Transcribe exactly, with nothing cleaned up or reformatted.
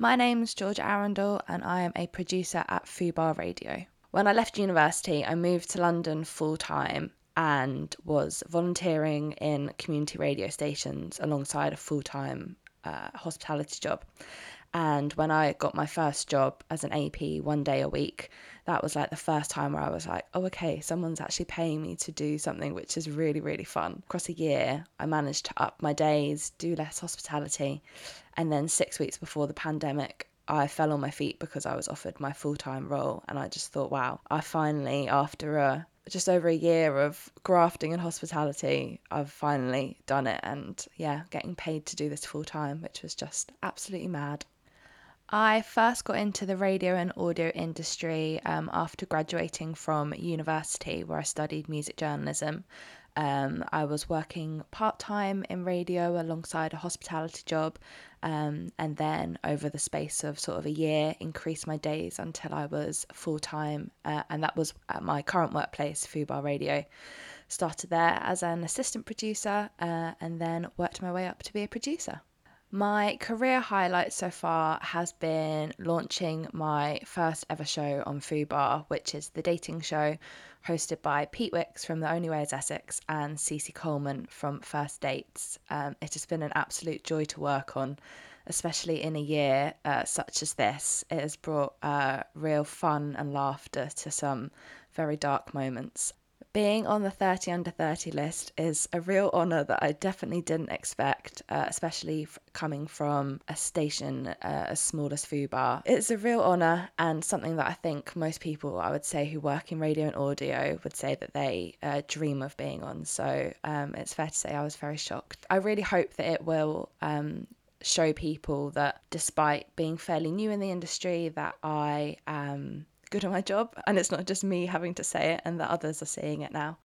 My name's Georgia Arundel and I am a producer at Fubar Radio. When I left university, I moved to London full-time and was volunteering in community radio stations alongside a full-time uh, hospitality job. And when I got my first job as an A P one day a week, that was like the first time where I was like, oh, okay, someone's actually paying me to do something which is really, really fun. Across a year, I managed to up my days, do less hospitality. And then six weeks before the pandemic, I fell on my feet because I was offered my full-time role. And I just thought, wow, I finally, after a just over a year of grafting and hospitality, I've finally done it. And yeah, getting paid to do this full-time, which was just absolutely mad. I first got into the radio and audio industry um, after graduating from university, where I studied music journalism. Um, I was working part-time in radio alongside a hospitality job, um, and then over the space of sort of a year, increased my days until I was full-time, uh, and that was at my current workplace, Fubar Radio. Started there as an assistant producer, uh, and then worked my way up to be a producer. My career highlight so far has been launching my first ever show on Fubar, which is The Dating Show, hosted by Pete Wicks from The Only Way is Essex and Cece Coleman from First Dates. Um, it has been an absolute joy to work on, especially in a year uh, such as this. It has brought uh, real fun and laughter to some very dark moments. Being on the thirty under thirty list is a real honour that I definitely didn't expect, uh, especially f- coming from a station uh, as small as Fubar. It's a real honour and something that I think most people, I would say, who work in radio and audio would say that they uh, dream of being on. So um, it's fair to say I was very shocked. I really hope that it will um, show people that despite being fairly new in the industry, that I am good at my job, and it's not just me having to say it, and that others are seeing it now.